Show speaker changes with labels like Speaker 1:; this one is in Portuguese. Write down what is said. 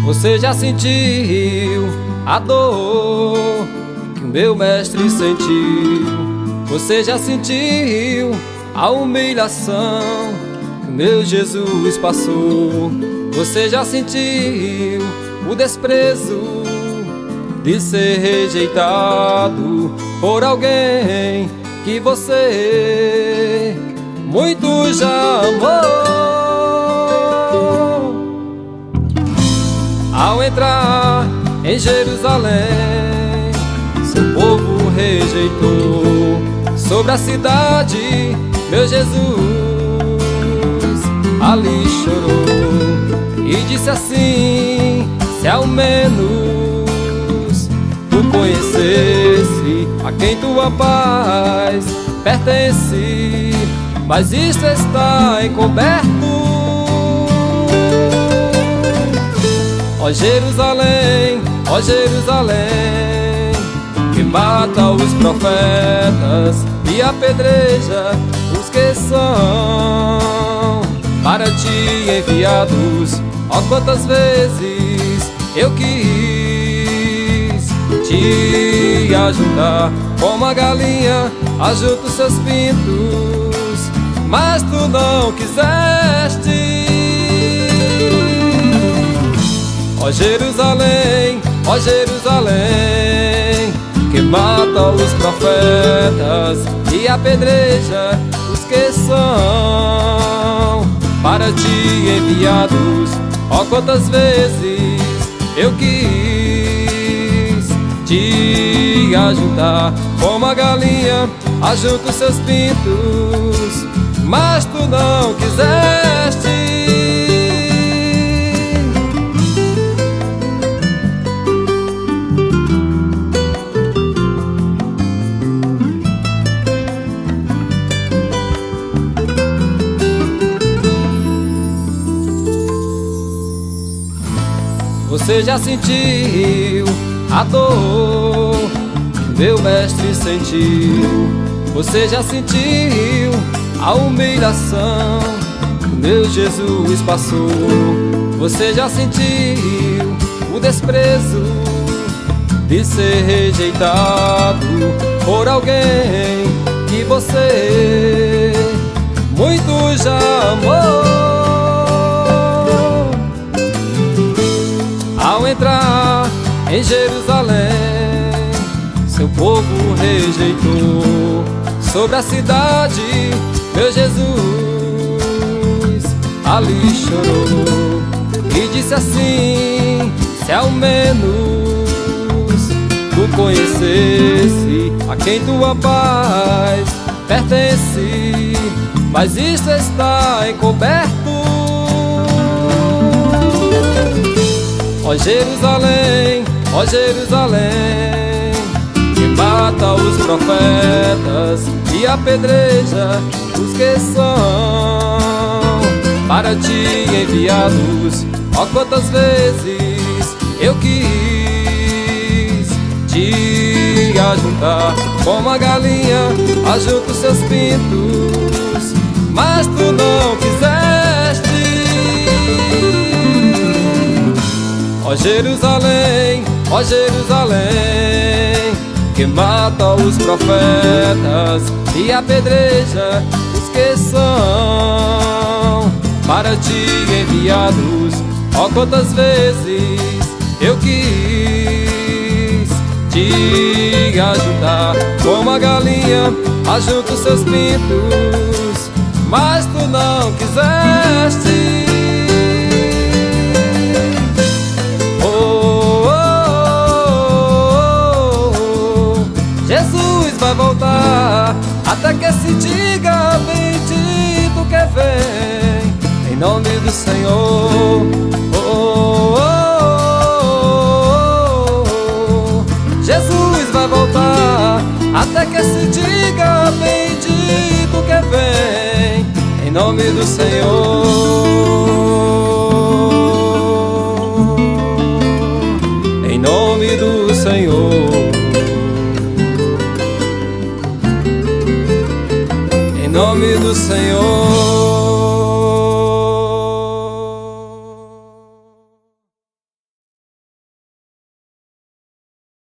Speaker 1: Você já sentiu a dor que o meu mestre sentiu? Você já sentiu a humilhação que o meu Jesus passou? Você já sentiu o desprezo de ser rejeitado por alguém que você muito já amou? Ao entrar em Jerusalém, seu povo rejeitou. Sobre a cidade, meu Jesus ali chorou e disse assim: se ao menos tu conhecesse a quem tua paz pertence, mas isto está encoberto. Ó Jerusalém, que mata os profetas e apedreja os que são para ti enviados. Ó quantas vezes eu quis te ajudar, como a galinha ajunta os seus pintos, mas tu não quiseste. Ó Jerusalém, que mata os profetas e apedreja os que são para ti enviados. Ó quantas vezes eu quis te ajudar, como a galinha ajunta os seus pintos, mas tu não quiseste. Você já sentiu a dor que meu mestre sentiu? Você já sentiu a humilhação que meu Jesus passou? Você já sentiu o desprezo de ser rejeitado por alguém que você muito já amou? Ao entrar em Jerusalém, seu povo rejeitou. Sobre a cidade, meu Jesus ali chorou e disse assim: se ao menos tu conhecesse a quem tua paz pertence, mas isto está encoberto. Ó Jerusalém, que mata os profetas e apedreja os que são para ti enviados. Ó quantas vezes eu quis te ajuntar, como a galinha ajunta os seus pintos, mas tu não quiseste. Ó Jerusalém, que mata os profetas e apedreja os que são para ti enviados. Ó quantas vezes eu quis te ajudar, como a galinha ajunta os seus pintos, mas tu não quiseste. Jesus vai voltar até que se diga: bendito que vem em nome do Senhor. Jesus vai voltar até que se diga: bendito que vem em nome do Senhor. Em nome do Senhor. Em nome do Senhor.